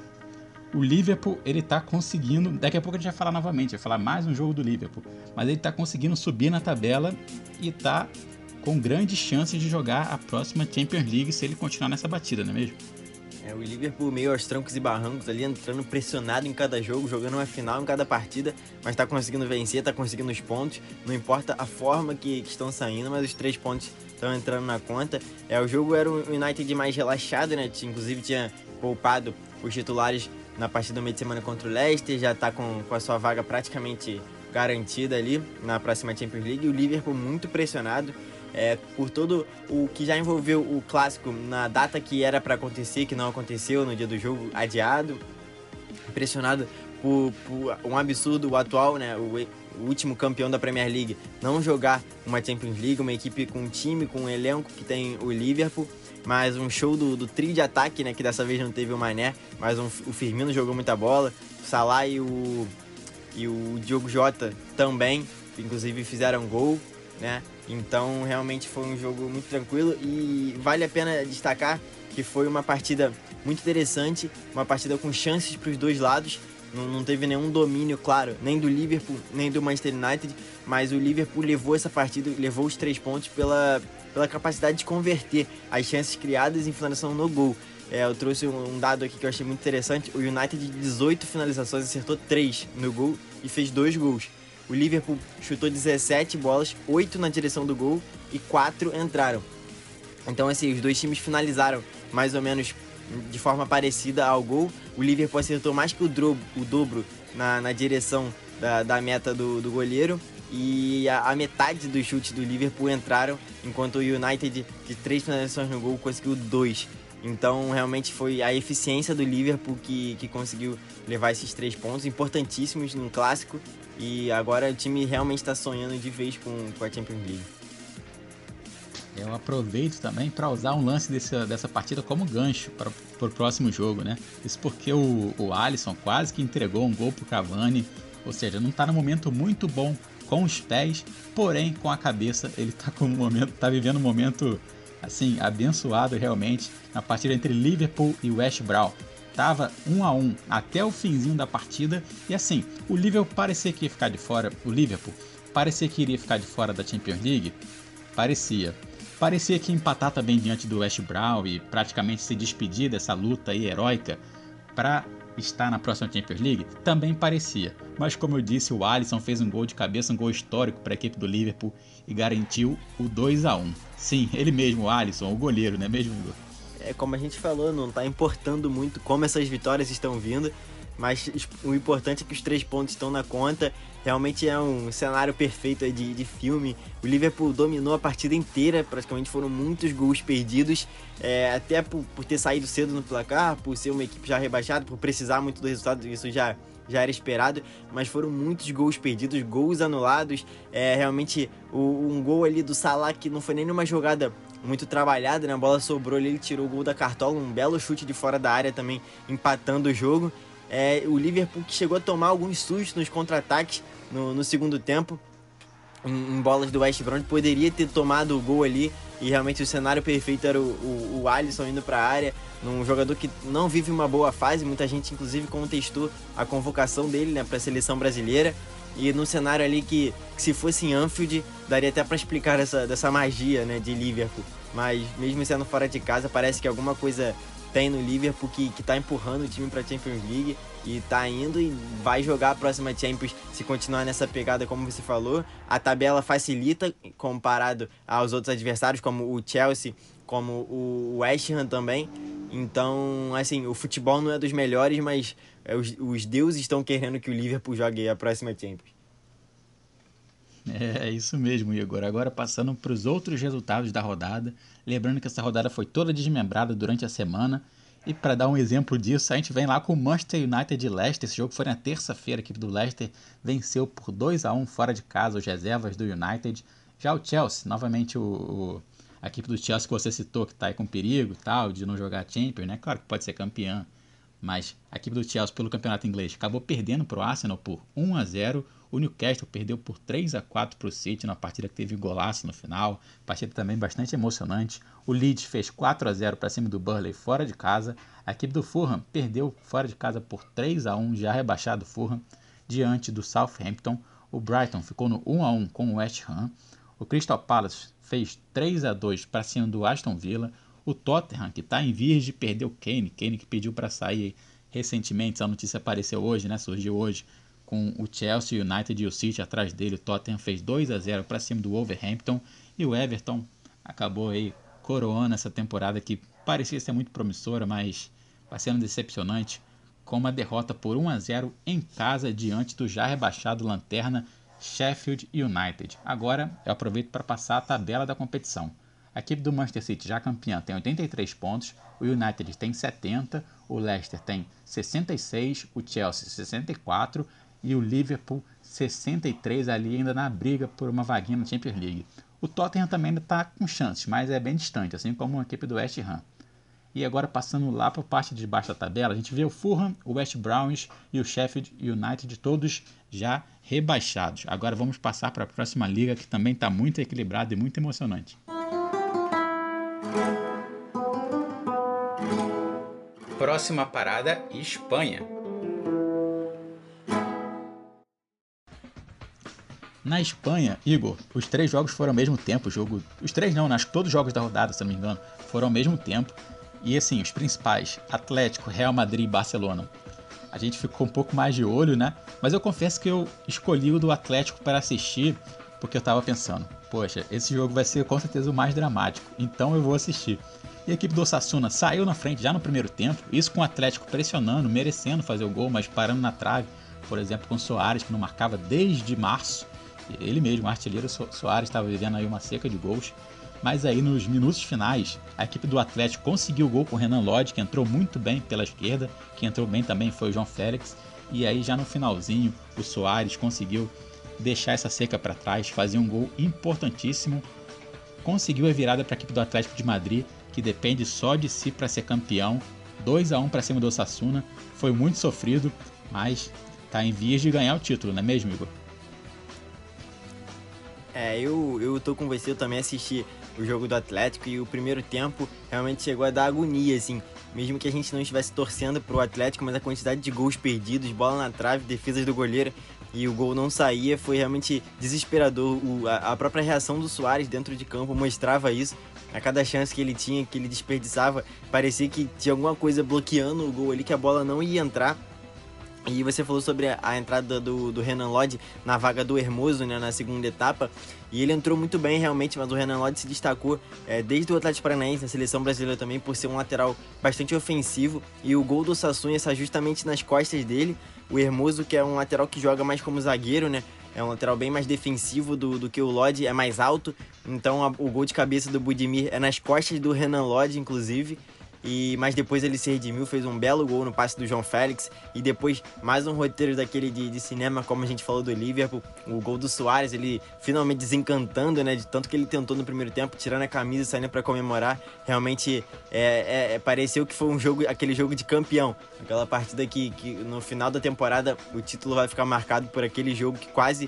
o Liverpool, ele tá conseguindo, daqui a pouco a gente vai falar novamente, vai falar mais um jogo do Liverpool, mas ele tá conseguindo subir na tabela e tá com grandes chances de jogar a próxima Champions League se ele continuar nessa batida, não é mesmo? É, o Liverpool meio aos trancos e barrancos ali, entrando pressionado em cada jogo, jogando uma final em cada partida, mas tá conseguindo vencer, tá conseguindo os pontos, não importa a forma que, que estão saindo, mas os três pontos estão entrando na conta. É, o jogo era o United mais relaxado, né? Inclusive tinha poupado os titulares na partida do meio de semana contra o Leicester, já está com, com a sua vaga praticamente garantida ali na próxima Champions League. E o Liverpool muito pressionado é, por todo o que já envolveu o clássico na data que era para acontecer, que não aconteceu no dia do jogo, adiado. Pressionado por, por um absurdo, o atual, né, o, o último campeão da Premier League, não jogar uma Champions League, uma equipe com um time, com um elenco que tem o Liverpool. Mas um show do, do trio de ataque, né? Que dessa vez não teve o Mané, mas um, o Firmino jogou muita bola. O Salah e o, e o Diogo Jota também, inclusive fizeram gol, né? Então realmente foi um jogo muito tranquilo e vale a pena destacar que foi uma partida muito interessante, uma partida com chances para os dois lados. Não, não teve nenhum domínio, claro, nem do Liverpool, nem do Manchester United, mas o Liverpool levou essa partida, levou os três pontos pela, pela capacidade de converter as chances criadas em finalização no gol. É, eu trouxe um, um dado aqui que eu achei muito interessante. O United, de dezoito finalizações, acertou três no gol e fez dois gols. O Liverpool chutou dezessete bolas, oito na direção do gol e quatro entraram. Então, assim, os dois times finalizaram mais ou menos de forma parecida ao gol. O Liverpool acertou mais que o, dro- o dobro na, na direção da, da meta do, do goleiro. E a, a metade dos chutes do Liverpool entraram, enquanto o United, de três finalizações no gol, conseguiu dois. Então, realmente foi a eficiência do Liverpool que, que conseguiu levar esses três pontos, importantíssimos num clássico. E agora o time realmente está sonhando de vez com, com a Champions League. Eu aproveito também para usar um lance desse, dessa partida como gancho para o próximo jogo, né? Isso porque o, o Alisson quase que entregou um gol para o Cavani, ou seja, não está num momento muito bom com os pés, porém com a cabeça ele está com um momento, tá vivendo um momento assim abençoado realmente na partida entre Liverpool e West Brom. Tava um a um até o finzinho da partida e assim o Liverpool parecia que ia ficar de fora, o Liverpool parecia que iria ficar de fora da Champions League, parecia. Parecia que ia empatar também diante do West Brom e praticamente se despedir dessa luta aí heróica para estar na próxima Champions League, também parecia. Mas como eu disse, o Alisson fez um gol de cabeça, um gol histórico para a equipe do Liverpool e garantiu o dois a um. Sim, ele mesmo, o Alisson, o goleiro, não é mesmo, Igor? É como a gente falou, não está importando muito como essas vitórias estão vindo, mas o importante é que os três pontos estão na conta. Realmente é um cenário perfeito de, de filme. O Liverpool dominou a partida inteira, praticamente foram muitos gols perdidos, é, até por, por ter saído cedo no placar, por ser uma equipe já rebaixada, por precisar muito do resultado, isso já, já era esperado, mas foram muitos gols perdidos, gols anulados. É, realmente o, um gol ali do Salah que não foi nem numa jogada muito trabalhada, né? A bola sobrou ali, ele tirou o gol da cartola, um belo chute de fora da área também, empatando o jogo. É, o Liverpool que chegou a tomar alguns sustos nos contra-ataques no, no segundo tempo, em, em bolas do West Brom, poderia ter tomado o gol ali, e realmente o cenário perfeito era o, o, o Alisson indo para a área, num jogador que não vive uma boa fase. Muita gente inclusive contestou a convocação dele, né, para a seleção brasileira, e num cenário ali que, que se fosse em Anfield daria até para explicar essa, dessa magia, né, de Liverpool, mas mesmo sendo fora de casa parece que alguma coisa tem no Liverpool que, que tá empurrando o time para a Champions League, e tá indo e vai jogar a próxima Champions se continuar nessa pegada, como você falou. A tabela facilita comparado aos outros adversários, como o Chelsea, como o West Ham também. Então, assim, o futebol não é dos melhores, mas os, os deuses estão querendo que o Liverpool jogue a próxima Champions. É isso mesmo, Igor. Agora passando para os outros resultados da rodada. Lembrando que essa rodada foi toda desmembrada durante a semana. E para dar um exemplo disso, a gente vem lá com o Manchester United e Leicester. Esse jogo foi na terça-feira. A equipe do Leicester venceu por dois a um fora de casa os reservas do United. Já o Chelsea, novamente o, o, a equipe do Chelsea que você citou, que está aí com perigo e tal, de não jogar Champions, né? Claro que pode ser campeã, mas a equipe do Chelsea pelo campeonato inglês acabou perdendo para o Arsenal por um a zero. O Newcastle perdeu por três a quatro para o City na partida que teve golaço no final. Partida também bastante emocionante. O Leeds fez quatro a zero para cima do Burnley fora de casa. A equipe do Fulham perdeu fora de casa por três a um, já rebaixado o Fulham, diante do Southampton. O Brighton ficou no um a um com o West Ham. O Crystal Palace fez três a dois para cima do Aston Villa. O Tottenham, que está em vias de perder o Kane, Kane que pediu para sair recentemente, essa notícia apareceu hoje, né? Surgiu hoje, com o Chelsea, o United e o City atrás dele. O Tottenham fez dois a zero para cima do Wolverhampton, e o Everton acabou aí coroando essa temporada que parecia ser muito promissora, mas vai sendo decepcionante, com uma derrota por um a zero em casa diante do já rebaixado lanterna Sheffield United. Agora eu aproveito para passar a tabela da competição. A equipe do Manchester City, já campeã, tem oitenta e três pontos, o United tem setenta, o Leicester tem sessenta e seis, o Chelsea sessenta e quatro e o Liverpool sessenta e três, ali ainda na briga por uma vaguinha na Champions League. O Tottenham também ainda está com chances, mas é bem distante, assim como a equipe do West Ham. E agora passando lá para a parte de baixo da tabela, a gente vê o Fulham, o West Browns e o Sheffield United todos já rebaixados. Agora vamos passar para a próxima liga, que também está muito equilibrada e muito emocionante. Próxima parada, Espanha. Na Espanha, Igor, os três jogos foram ao mesmo tempo. O jogo, os três não, acho que todos os jogos da rodada, se não me engano, foram ao mesmo tempo. E assim, os principais, Atlético, Real Madrid e Barcelona. A gente ficou um pouco mais de olho, né? Mas eu confesso que eu escolhi o do Atlético para assistir, porque eu estava pensando, poxa, esse jogo vai ser com certeza o mais dramático, então eu vou assistir. E a equipe do Osasuna saiu na frente já no primeiro tempo, isso com o Atlético pressionando, merecendo fazer o gol, mas parando na trave. Por exemplo, com o Soares, que não marcava desde março. Ele mesmo, o artilheiro Soares, estava vivendo aí uma seca de gols. Mas aí nos minutos finais, a equipe do Atlético conseguiu o gol com o Renan Lodge, que entrou muito bem pela esquerda. Quem entrou bem também foi o João Félix. E aí já no finalzinho, o Soares conseguiu deixar essa seca para trás, fazer um gol importantíssimo. Conseguiu a virada para a equipe do Atlético de Madrid, que depende só de si para ser campeão. dois a um para cima do Osasuna. Foi muito sofrido, mas está em vias de ganhar o título, não é mesmo, Igor? É, eu, eu tô com você, eu também assisti o jogo do Atlético, e o primeiro tempo realmente chegou a dar agonia, assim, mesmo que a gente não estivesse torcendo pro Atlético, mas a quantidade de gols perdidos, bola na trave, defesas do goleiro, e o gol não saía, foi realmente desesperador. O, a, a própria reação do Soares dentro de campo mostrava isso. A cada chance que ele tinha, que ele desperdiçava, parecia que tinha alguma coisa bloqueando o gol ali, que a bola não ia entrar. E você falou sobre a, a entrada do, do Renan Lodge na vaga do Hermoso, né, na segunda etapa, e ele entrou muito bem realmente, mas o Renan Lodge se destacou é, desde o Atlético Paranaense, na seleção brasileira também, por ser um lateral bastante ofensivo, e o gol do Sassuolo está justamente nas costas dele. O Hermoso, que é um lateral que joga mais como zagueiro, né, é um lateral bem mais defensivo do, do que o Lodge, é mais alto, então a, o gol de cabeça do Budimir é nas costas do Renan Lodge, inclusive. E, mas depois ele se redimiu, fez um belo gol no passe do João Félix, e depois mais um roteiro daquele de, de cinema, como a gente falou do Liverpool, o gol do Soares, ele finalmente desencantando, né, de tanto que ele tentou no primeiro tempo, tirando a camisa e saindo para comemorar. Realmente é, é, pareceu que foi um jogo, aquele jogo de campeão, aquela partida que, que no final da temporada o título vai ficar marcado por aquele jogo que quase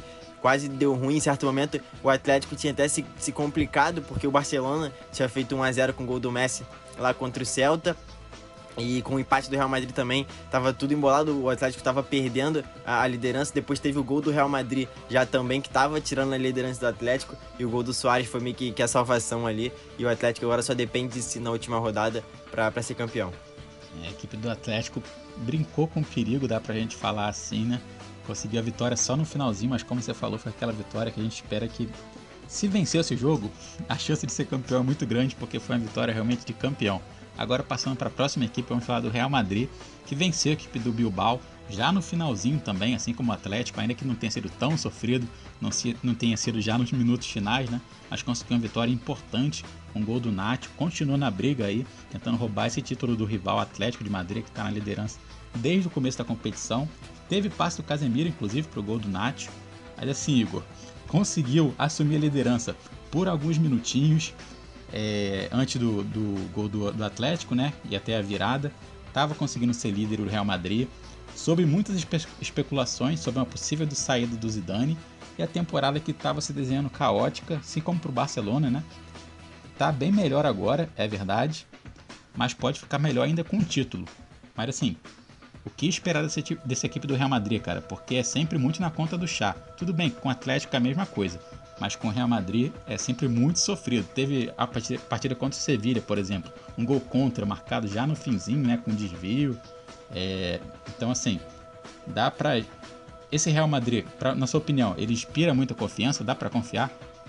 quase deu ruim em certo momento. O Atlético tinha até se, se complicado, porque o Barcelona tinha feito um a zero com o gol do Messi lá contra o Celta. E com o empate do Real Madrid também, tava tudo embolado, o Atlético tava perdendo a, a liderança. Depois teve o gol do Real Madrid já também, que tava tirando a liderança do Atlético. E o gol do Suárez foi meio que, que a salvação ali. E o Atlético agora só depende de si na última rodada pra, pra ser campeão. A equipe do Atlético brincou com o perigo, dá pra gente falar assim, né? Conseguiu a vitória só no finalzinho, mas como você falou, foi aquela vitória que a gente espera que, se vencer esse jogo, a chance de ser campeão é muito grande, porque foi uma vitória realmente de campeão. Agora passando para a próxima equipe, vamos falar do Real Madrid, que venceu a equipe do Bilbao já no finalzinho também, assim como o Atlético, ainda que não tenha sido tão sofrido, não, se, não tenha sido já nos minutos finais, né? Mas conseguiu uma vitória importante, um gol do Nacho, continuou na briga aí, tentando roubar esse título do rival Atlético de Madrid, que está na liderança desde o começo da competição. Teve passe do Casemiro, inclusive, para o gol do Nacho. Mas assim, Igor, conseguiu assumir a liderança por alguns minutinhos, É, antes do, do gol do, do Atlético, né, e até a virada, estava conseguindo ser líder do Real Madrid, sob muitas espe- especulações sobre uma possível saída do Zidane, e a temporada que estava se desenhando caótica, assim como para o Barcelona, né, tá bem melhor agora, é verdade, mas pode ficar melhor ainda com o título. Mas assim, o que esperar desse, dessa equipe do Real Madrid, cara, porque é sempre muito na conta do chá. Tudo bem, com o Atlético é a mesma coisa, mas com o Real Madrid é sempre muito sofrido. Teve a partida contra o Sevilla, por exemplo, um gol contra marcado já no finzinho, né, com desvio. É, então assim, dá pra... Esse Real Madrid, pra, na sua opinião, ele inspira muita confiança? Dá pra confiar?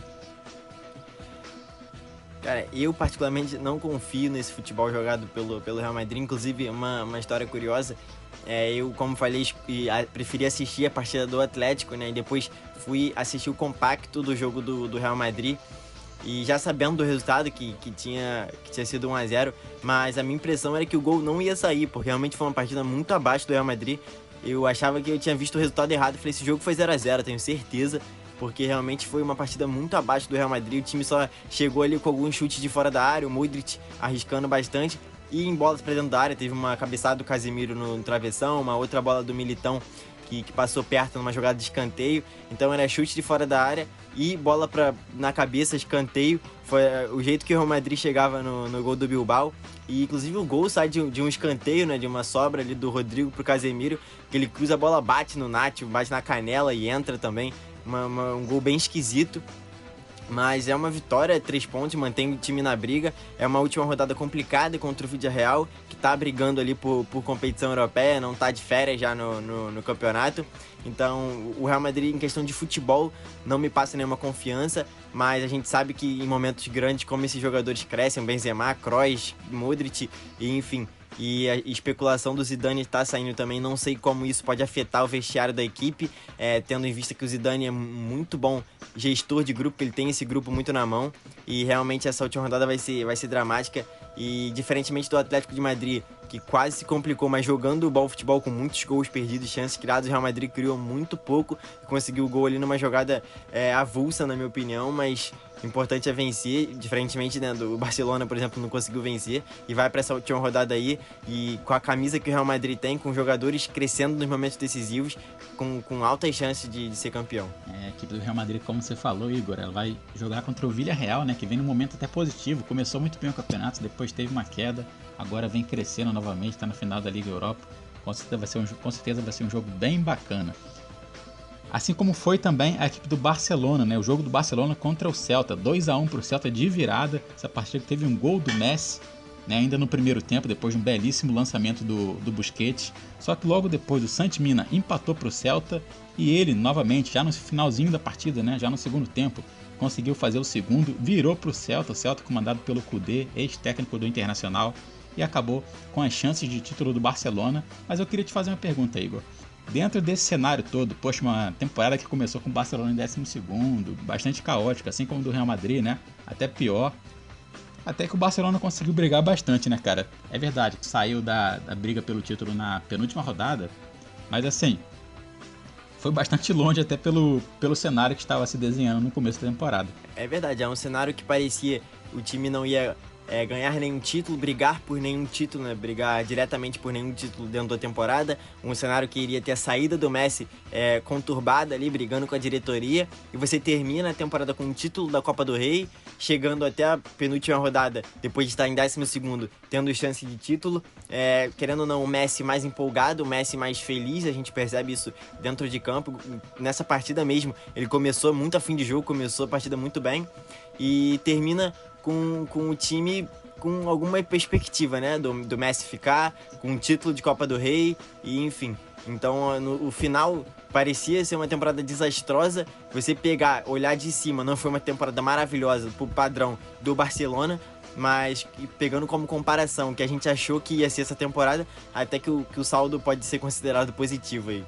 Cara, eu particularmente não confio nesse futebol jogado pelo, pelo Real Madrid. Inclusive, uma, uma história curiosa, é, eu, como falei, preferi assistir a partida do Atlético, né? E depois fui assistir o compacto do jogo do, do Real Madrid. E já sabendo do resultado, que, que, tinha, que tinha sido um a zero, mas a minha impressão era que o gol não ia sair, porque realmente foi uma partida muito abaixo do Real Madrid. Eu achava que eu tinha visto o resultado errado e falei, esse jogo foi zero a zero, tenho certeza. Porque realmente foi uma partida muito abaixo do Real Madrid. O time só chegou ali com alguns chutes de fora da área, o Modric arriscando bastante. E em bolas para dentro da área, teve uma cabeçada do Casemiro no, no travessão, uma outra bola do Militão que, que passou perto numa jogada de escanteio. Então era chute de fora da área e bola pra, na cabeça, escanteio. Foi o jeito que o Real Madrid chegava no, no gol do Bilbao. E inclusive o gol sai de, de um escanteio, né, de uma sobra ali do Rodrigo pro Casemiro, que ele cruza a bola, bate no Nacho, bate na canela e entra também. Uma, uma, um gol bem esquisito, mas é uma vitória, três pontos, mantém o time na briga. É uma última rodada complicada contra o Villarreal, que tá brigando ali por, por competição europeia, não tá de férias já no, no, no campeonato. Então o Real Madrid, em questão de futebol, não me passa nenhuma confiança, mas a gente sabe que em momentos grandes, como esses jogadores crescem, o Benzema, Kroos, Modric, e enfim... E a especulação do Zidane está saindo também, não sei como isso pode afetar o vestiário da equipe, é, tendo em vista que o Zidane é muito bom gestor de grupo, ele tem esse grupo muito na mão, e realmente essa última rodada vai ser, vai ser dramática. E diferentemente do Atlético de Madrid, que quase se complicou, mas jogando o bom futebol com muitos gols perdidos, chances criadas, o Real Madrid criou muito pouco, conseguiu o gol ali numa jogada é, avulsa, na minha opinião, mas o importante é vencer, diferentemente, né, do Barcelona, por exemplo, não conseguiu vencer, e vai para essa última rodada aí, e com a camisa que o Real Madrid tem, com jogadores crescendo nos momentos decisivos, com, com altas chances de, de ser campeão. É, a equipe do Real Madrid, como você falou, Igor, ela vai jogar contra o Villarreal, né, que vem num momento até positivo, começou muito bem o campeonato, depois teve uma queda, agora vem crescendo novamente, está no final da Liga Europa, com certeza vai ser um, com certeza vai ser um jogo bem bacana. Assim como foi também a equipe do Barcelona, né? O jogo do Barcelona contra o Celta, dois a um para o Celta de virada. Essa partida que teve um gol do Messi, né? Ainda no primeiro tempo, depois de um belíssimo lançamento do, do Busquets. Só que logo depois o Santi Mina empatou para o Celta e ele, novamente, já no finalzinho da partida, né? Já no segundo tempo, conseguiu fazer o segundo, virou para o Celta, o Celta comandado pelo Koundé, ex-técnico do Internacional, e acabou com as chances de título do Barcelona. Mas eu queria te fazer uma pergunta, Igor. Dentro desse cenário todo, poxa, uma temporada que começou com o Barcelona em décimo segundo, bastante caótica, assim como do Real Madrid, né? Até pior. Até que o Barcelona conseguiu brigar bastante, né, cara? É verdade que saiu da, da briga pelo título na penúltima rodada, mas assim, foi bastante longe até pelo, pelo cenário que estava se desenhando no começo da temporada. É verdade, é um cenário que parecia o time não ia é, ganhar nenhum título, brigar por nenhum título, né? Brigar diretamente por nenhum título dentro da temporada, um cenário que iria ter a saída do Messi é, conturbada ali, brigando com a diretoria, e você termina a temporada com um título da Copa do Rei, chegando até a penúltima rodada, depois de estar em décimo segundo, tendo chance de título, é, querendo ou não, o Messi mais empolgado, o Messi mais feliz, a gente percebe isso dentro de campo, nessa partida mesmo, ele começou muito a fim de jogo, começou a partida muito bem, e termina com, com o time com alguma perspectiva, né, do, do Messi ficar, com um título de Copa do Rei, e enfim. Então, no o final parecia ser uma temporada desastrosa. Você pegar, olhar de cima, não foi uma temporada maravilhosa pro padrão do Barcelona, mas pegando como comparação que a gente achou que ia ser essa temporada, até que o, que o saldo pode ser considerado positivo aí.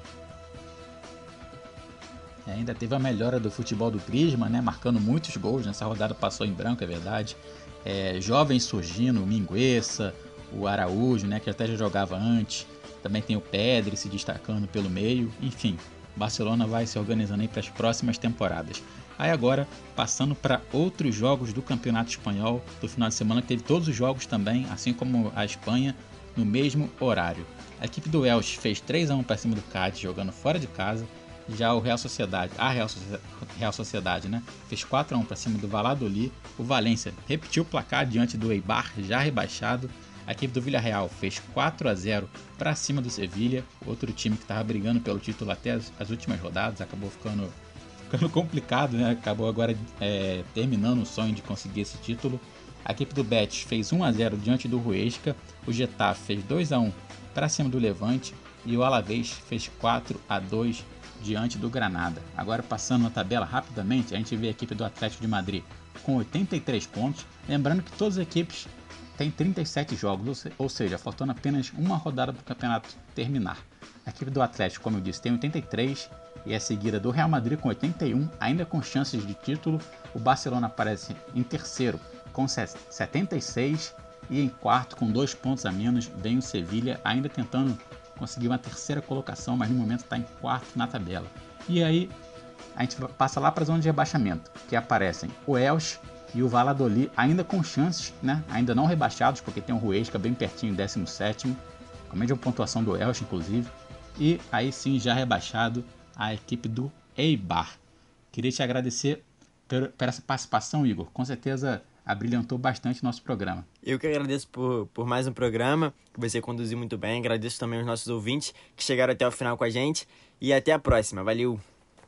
Ainda teve a melhora do futebol do Griezmann, né, marcando muitos gols. Nessa rodada passou em branco, é verdade. É, jovens surgindo, o Mingueza, o Araújo, né, que até já jogava antes. Também tem o Pedri se destacando pelo meio. Enfim, o Barcelona vai se organizando aí para as próximas temporadas. Aí agora, passando para outros jogos do Campeonato Espanhol do final de semana, que teve todos os jogos também, assim como a Espanha, no mesmo horário. A equipe do Elche fez três a um para cima do Cádiz, jogando fora de casa. Já o Real Sociedade, a Real, Real Sociedade, né, fez quatro a um para cima do Valladolid. O Valência repetiu o placar diante do Eibar, já rebaixado. A equipe do Villarreal fez quatro a zero para cima do Sevilha, outro time que estava brigando pelo título até as, as últimas rodadas, acabou ficando, ficando complicado, né? Acabou agora é, terminando o sonho de conseguir esse título. A equipe do Betis fez um a zero diante do Huesca, o Getafe fez dois a um para cima do Levante e o Alavés fez quatro a dois diante do Granada. Agora, passando na tabela rapidamente, a gente vê a equipe do Atlético de Madrid com oitenta e três pontos, lembrando que todas as equipes têm trinta e sete jogos, ou seja, faltando apenas uma rodada para o campeonato terminar. A equipe do Atlético, como eu disse, tem oitenta e três e é seguida do Real Madrid com oitenta e um, ainda com chances de título. O Barcelona aparece em terceiro com setenta e seis e em quarto com dois pontos a menos vem o Sevilha, ainda tentando conseguir uma terceira colocação, mas no momento está em quarto na tabela. E aí a gente passa lá para a zona de rebaixamento, que aparecem o Elche e o Valladolid, ainda com chances, né? Ainda não rebaixados, porque tem o Huesca bem pertinho, décimo sétimo, com a mesma pontuação do Elche, inclusive. E aí sim, já rebaixado, a equipe do Eibar. Queria te agradecer por, por essa participação, Igor. Com certeza abrilhantou bastante nosso programa. Eu que agradeço por, por mais um programa, que você conduziu muito bem. Agradeço também aos nossos ouvintes que chegaram até o final com a gente. E até a próxima. Valeu!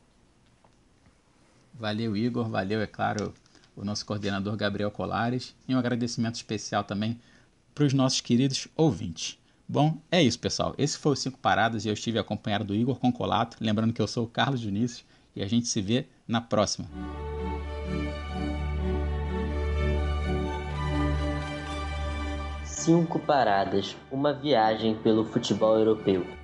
Valeu, Igor. Valeu, é claro, o nosso coordenador Gabriel Colares. E um agradecimento especial também para os nossos queridos ouvintes. Bom, é isso, pessoal. Esse foi o Cinco Paradas e eu estive acompanhado do Igor Concolato. Lembrando que eu sou o Carlos Dionísio e a gente se vê na próxima. Cinco Paradas, uma viagem pelo futebol europeu.